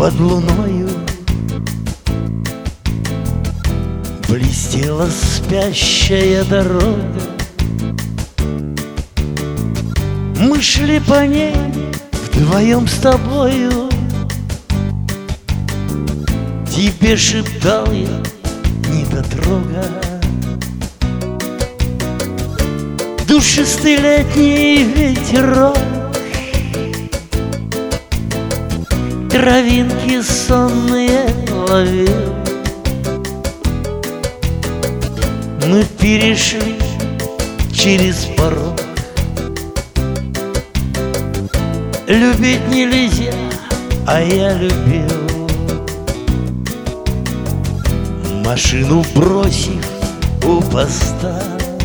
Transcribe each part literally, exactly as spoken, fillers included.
под луною блестела спящая дорога. Мы шли по ней вдвоем с тобою. Тебе шептал я, недотрога, душистый летний ветерок травинки сонные ловил. Мы перешли через порог. Любить нельзя, а я любил. Машину бросив у поста,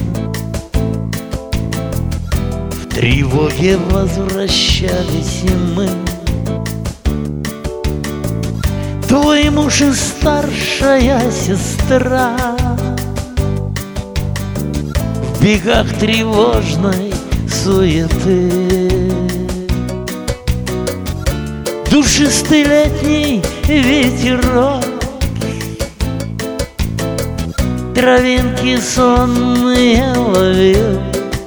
в тревоге возвращались и мы. Твой муж и старшая сестра в бегах тревожной суеты. Душистый летний ветерок травинки сонные ловил.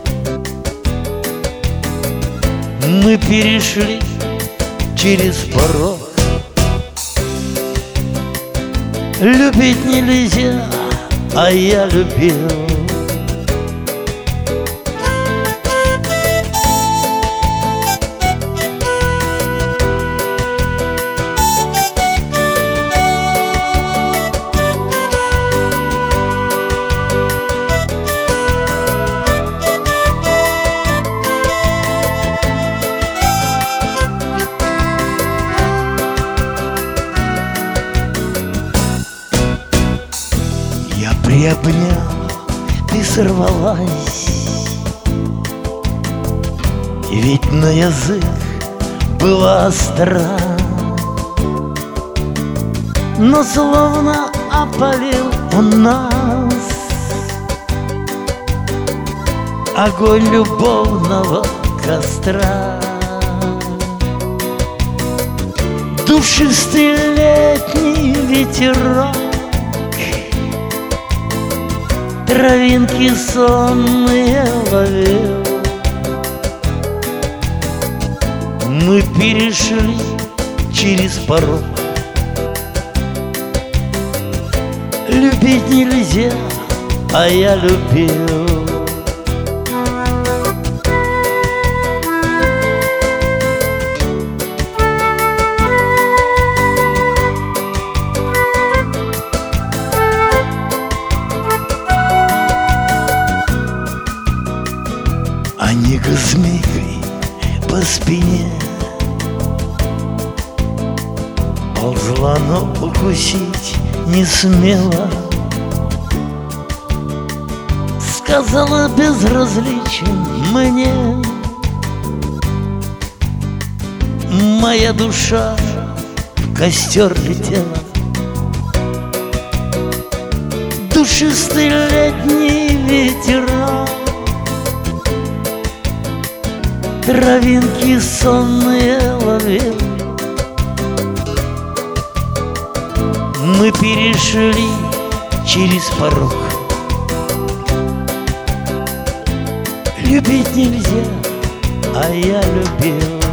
Мы перешли через порог. Любить нельзя, а я любил. Я приобнял, ты сорвалась, и ведь на язык была остра, но словно опалил он нас огонь любовного костра. Душистый летний ветерок травинки сонные ловил. Мы перешли через порог. Любить нельзя, а я любил. А Ника змейкой по спине ползла, но укусить не смела. Сказала безразличен мне: моя душа в костер летела. Душистый летний ветерок травинки сонные ловил. Мы перешли через порог. Любить нельзя, а я любил.